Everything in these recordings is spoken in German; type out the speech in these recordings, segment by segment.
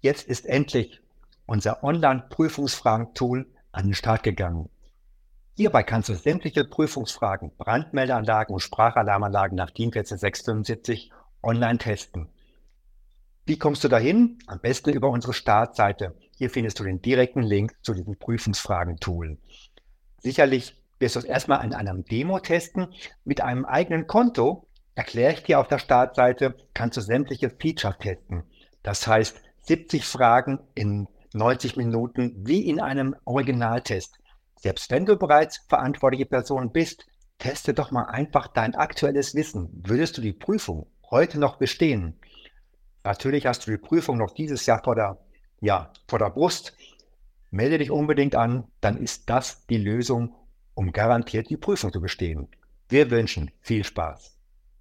Jetzt ist endlich unser Online-Prüfungsfragen-Tool an den Start gegangen. Hierbei kannst du sämtliche Prüfungsfragen, Brandmeldeanlagen und Sprachalarmanlagen nach DIN 14675 online testen. Wie kommst du dahin? Am besten über unsere Startseite. Hier findest du den direkten Link zu diesem Prüfungsfragen-Tool. Sicherlich wirst du es erstmal in einem Demo testen. Mit einem eigenen Konto, erkläre ich dir auf der Startseite, kannst du sämtliche Features testen. Das heißt, 70 Fragen in 90 Minuten wie in einem Originaltest. Selbst wenn du bereits verantwortliche Person bist, teste doch mal einfach dein aktuelles Wissen. Würdest du die Prüfung heute noch bestehen? Natürlich hast du die Prüfung noch dieses Jahr vor der Brust. Melde dich unbedingt an, dann ist das die Lösung, um garantiert die Prüfung zu bestehen. Wir wünschen viel Spaß.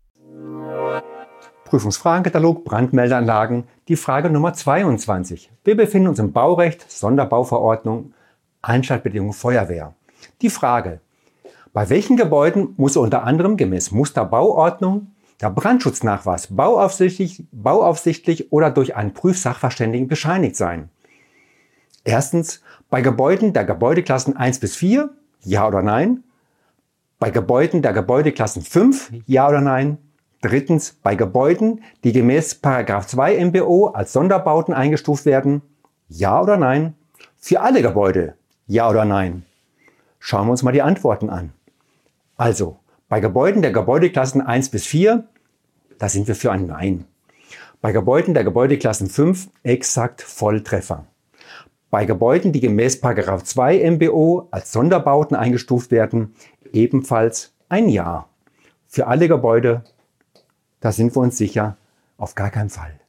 Prüfungsfragenkatalog Brandmeldeanlagen, die Frage Nummer 22. Wir befinden uns im Baurecht, Sonderbauverordnung, Einschaltbedingungen Feuerwehr. Die Frage: Bei welchen Gebäuden muss unter anderem gemäß Musterbauordnung der Brandschutznachweis bauaufsichtlich oder durch einen Prüfsachverständigen bescheinigt sein? Erstens, bei Gebäuden der Gebäudeklassen 1 bis 4, ja oder nein? Bei Gebäuden der Gebäudeklassen 5, ja oder nein? Drittens, bei Gebäuden, die gemäß § 2 MBO als Sonderbauten eingestuft werden, ja oder nein? Für alle Gebäude, ja oder nein? Schauen wir uns mal die Antworten an. Also, bei Gebäuden der Gebäudeklassen 1 bis 4, da sind wir für ein Nein. Bei Gebäuden der Gebäudeklassen 5 exakt Volltreffer. Bei Gebäuden, die gemäß § 2 MBO als Sonderbauten eingestuft werden, ebenfalls ein Ja. Für alle Gebäude, da sind wir uns sicher, auf gar keinen Fall.